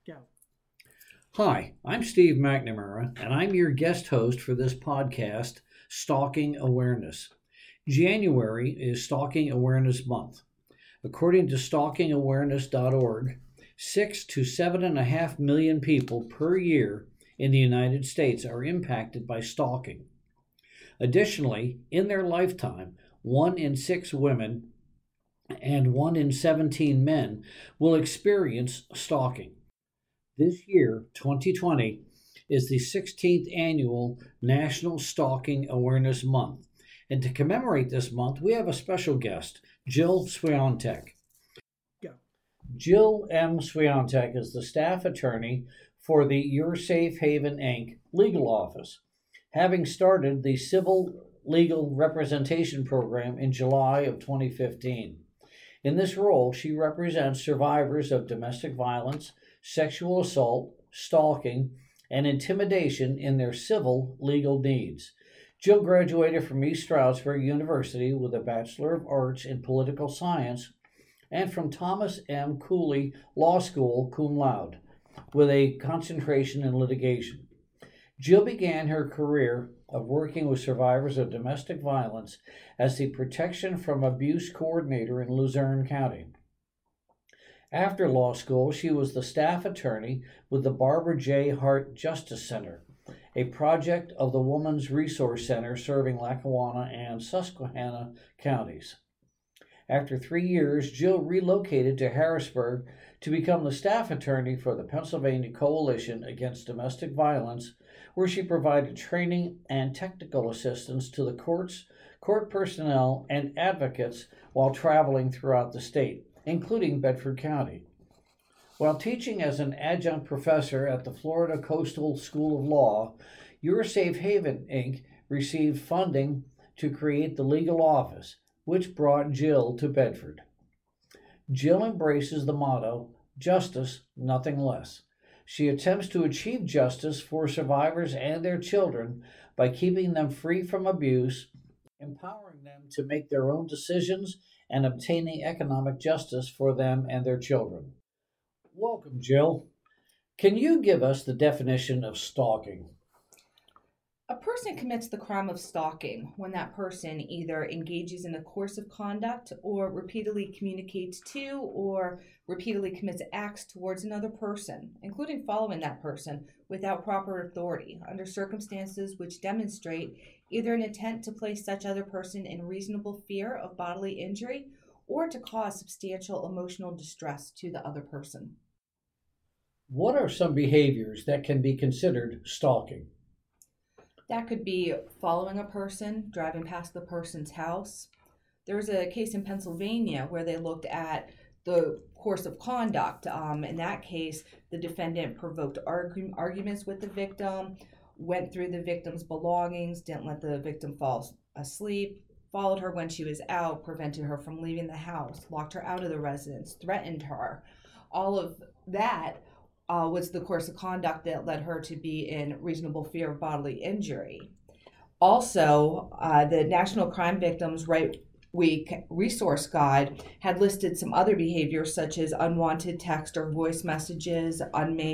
Go. Hi, I'm Steve McNamara, and I'm your guest host for this podcast, Stalking Awareness. January is Stalking Awareness Month. According to stalkingawareness.org, 6 to 7.5 million people per year in the United States are impacted by stalking. Additionally, in their lifetime, 1 in 6 women and 1 in 17 men will experience stalking. This year, 2020, is the 16th annual National Stalking Awareness Month. And to commemorate this month, we have a special guest, Jill Swiatek. Go. Jill M. Swiatek is the staff attorney for the Your Safe Haven Inc. legal office, having started the Civil Legal Representation Program in July of 2015. In this role, she represents survivors of domestic violence, sexual assault, stalking, and intimidation in their civil legal needs. Jill graduated from East Stroudsburg University with a Bachelor of Arts in Political Science and from Thomas M. Cooley Law School cum laude with a concentration in litigation. Jill began her career of working with survivors of domestic violence as the Protection from Abuse Coordinator in Luzerne County. After law school, she was the staff attorney with the Barbara J. Hart Justice Center, a project of the Women's Resource Center serving Lackawanna and Susquehanna counties. After 3 years, Jill relocated to Harrisburg to become the staff attorney for the Pennsylvania Coalition Against Domestic Violence, where she provided training and technical assistance to the courts, court personnel, and advocates while traveling throughout the state, including Bedford County. While teaching as an adjunct professor at the Florida Coastal School of Law, Your Safe Haven Inc. received funding to create the legal office, which brought Jill to Bedford. Jill embraces the motto, justice, nothing less. She attempts to achieve justice for survivors and their children by keeping them free from abuse, empowering them to make their own decisions, and obtaining economic justice for them and their children. Welcome, Jill. Can you give us the definition of stalking? A person commits the crime of stalking when that person either engages in a course of conduct or repeatedly communicates to or repeatedly commits acts towards another person, including following that person without proper authority under circumstances which demonstrate either an intent to place such other person in reasonable fear of bodily injury or to cause substantial emotional distress to the other person. What are some behaviors that can be considered stalking? That could be following a person, driving past the person's house. There was a case in Pennsylvania where they looked at the course of conduct. In that case, the defendant provoked arguments with the victim, went through the victim's belongings, didn't let the victim fall asleep, followed her when she was out, prevented her from leaving the house, locked her out of the residence, threatened her. All of that was the course of conduct that led her to be in reasonable fear of bodily injury. Also, the National Crime Victims' Right Week Resource Guide had listed some other behaviors such as unwanted text or voice messages,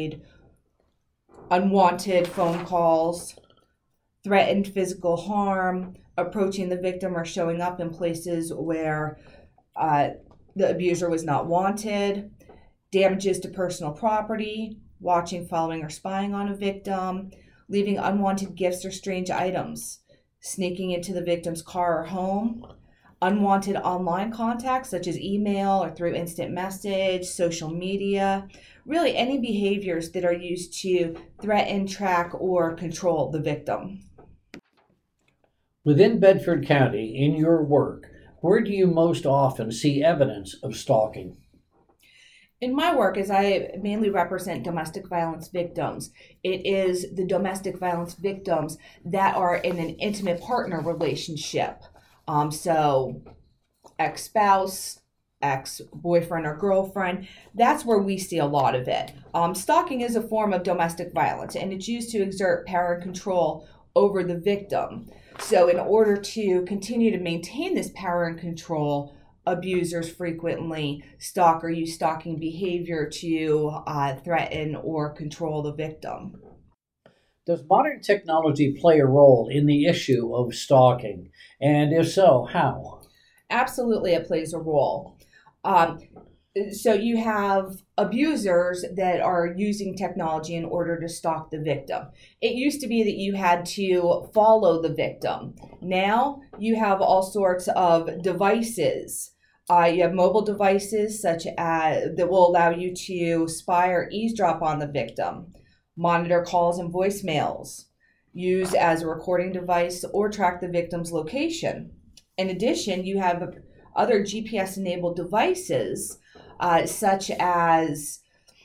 unwanted phone calls, threatened physical harm, approaching the victim or showing up in places where the abuser was not wanted, damages to personal property, watching, following, or spying on a victim, leaving unwanted gifts or strange items, sneaking into the victim's car or home, unwanted online contacts such as email or through instant message, social media, really any behaviors that are used to threaten, track, or control the victim. Within Bedford County, in your work, where do you most often see evidence of stalking? In my work, as I mainly represent domestic violence victims, it is the domestic violence victims that are in an intimate partner relationship. So ex-spouse, ex-boyfriend or girlfriend, that's where we see a lot of it. Stalking is a form of domestic violence, and it's used to exert power and control over the victim. So in order to continue to maintain this power and control, abusers frequently stalk or use stalking behavior to threaten or control the victim. Does modern technology play a role in the issue of stalking? And if so, how? Absolutely, it plays a role. Um, so you have abusers that are using technology in order to stalk the victim. It used to be that you had to follow the victim. Now you have all sorts of devices. You have mobile devices such as that will allow you to spy or eavesdrop on the victim, monitor calls and voicemails, use as a recording device, or track the victim's location. In addition, you have other GPS-enabled devices, such as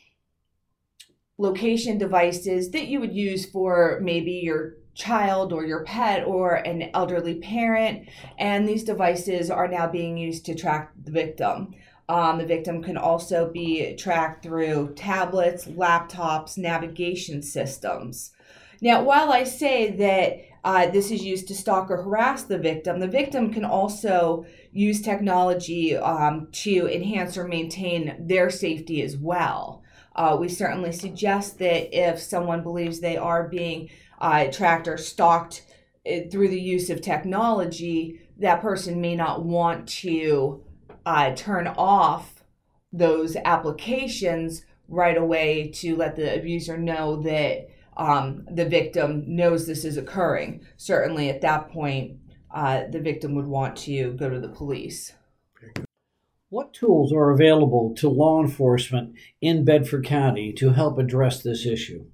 location devices that you would use for maybe your child or your pet or an elderly parent. And these devices are now being used to track the victim. The victim can also be tracked through tablets, laptops, navigation systems. Now, while I say that this is used to stalk or harass the victim can also use technology to enhance or maintain their safety as well. We certainly suggest that if someone believes they are being tracked or stalked through the use of technology, that person may not want to turn off those applications right away to let the abuser know that the victim knows this is occurring. Certainly at that point, the victim would want to go to the police. What tools are available to law enforcement in Bedford County to help address this issue?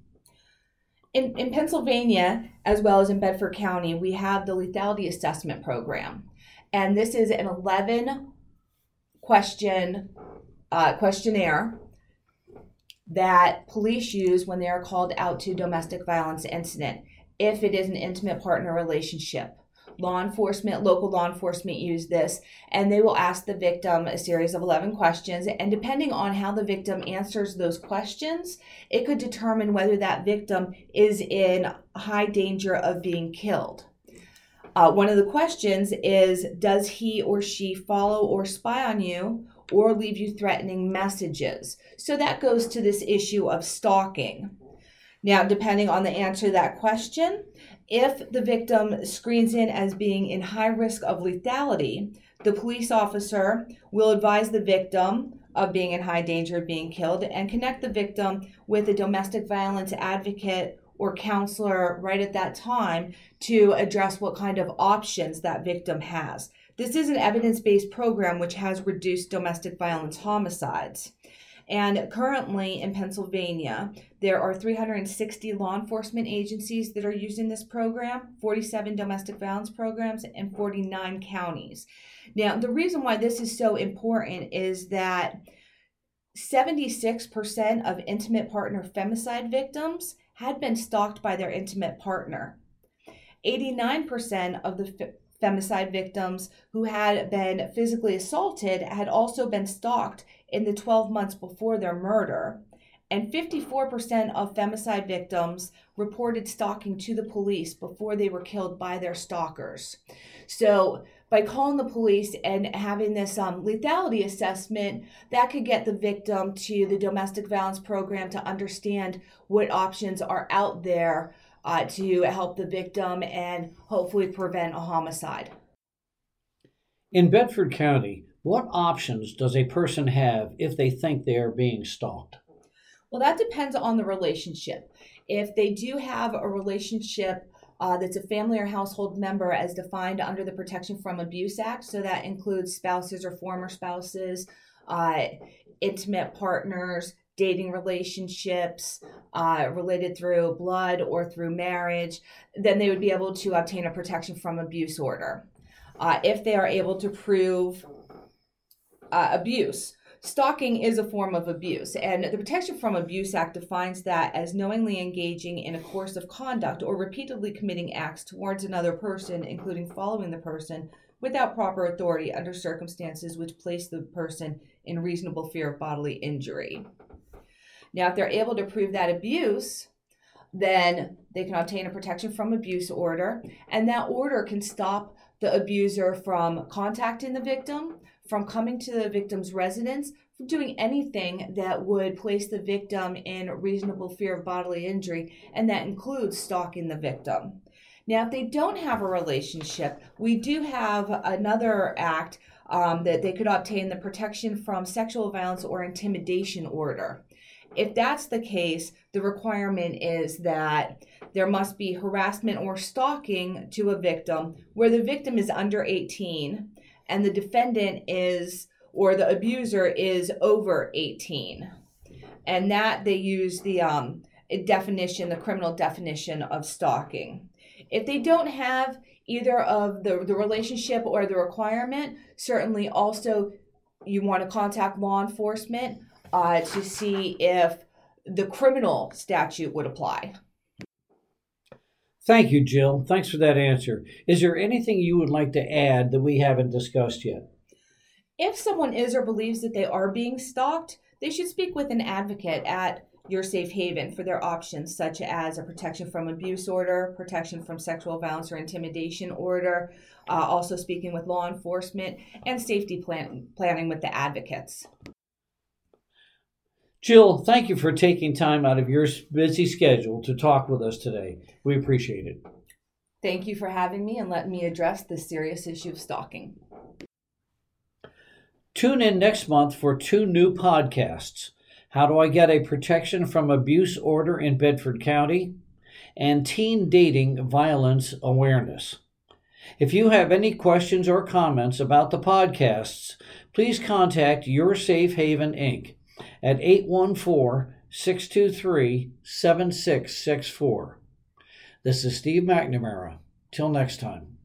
In Pennsylvania, as well as in Bedford County, we have the lethality assessment program. And this is an 11 question questionnaire that police use when they are called out to domestic violence incident. If it is an intimate partner relationship, local law enforcement use this, and they will ask the victim a series of 11 questions. And depending on how the victim answers those questions, it could determine whether that victim is in high danger of being killed. One of the questions is, does he or she follow or spy on you or leave you threatening messages? So that goes to this issue of stalking. Now, depending on the answer to that question, if the victim screens in as being in high risk of lethality, the police officer will advise the victim of being in high danger of being killed and connect the victim with a domestic violence advocate or counselor right at that time to address what kind of options that victim has. This is an evidence-based program which has reduced domestic violence homicides. And currently in Pennsylvania, there are 360 law enforcement agencies that are using this program, 47 domestic violence programs, and 49 counties. Now, the reason why this is so important is that 76% of intimate partner femicide victims had been stalked by their intimate partner. 89% of the femicide victims who had been physically assaulted had also been stalked in the 12 months before their murder. And 54% of femicide victims reported stalking to the police before they were killed by their stalkers. So by calling the police and having this lethality assessment, that could get the victim to the domestic violence program to understand what options are out there to help the victim and hopefully prevent a homicide. In Bedford County, what options does a person have if they think they are being stalked? Well, that depends on the relationship. If they do have a relationship that's a family or household member as defined under the Protection from Abuse Act, so that includes spouses or former spouses, intimate partners, dating relationships related through blood or through marriage, then they would be able to obtain a protection from abuse order. If they are able to prove abuse. Stalking is a form of abuse, and the Protection from Abuse Act defines that as knowingly engaging in a course of conduct or repeatedly committing acts towards another person, including following the person, without proper authority under circumstances which place the person in reasonable fear of bodily injury. Now, if they're able to prove that abuse, then they can obtain a protection from abuse order, and that order can stop the abuser from contacting the victim, from coming to the victim's residence, from doing anything that would place the victim in reasonable fear of bodily injury, and that includes stalking the victim. Now, if they don't have a relationship, we do have another act that they could obtain, the protection from sexual violence or intimidation order. If that's the case, the requirement is that there must be harassment or stalking to a victim where the victim is under 18 and the defendant is, or the abuser is over 18. And that they use the definition, the criminal definition of stalking. If they don't have either of the relationship or the requirement, certainly also you want to contact law enforcement to see if the criminal statute would apply. Thank you, Jill. Thanks for that answer. Is there anything you would like to add that we haven't discussed yet? If someone is or believes that they are being stalked, they should speak with an advocate at Your Safe Haven for their options, such as a protection from abuse order, protection from sexual violence or intimidation order, also speaking with law enforcement, and safety planning with the advocates. Jill, thank you for taking time out of your busy schedule to talk with us today. We appreciate it. Thank you for having me and letting me address this serious issue of stalking. Tune in next month for 2 new podcasts. How do I get a protection from abuse order in Bedford County? And teen dating violence awareness. If you have any questions or comments about the podcasts, please contact Your Safe Haven, Inc. at 814-623-7664. This is Steve McNamara. Till next time.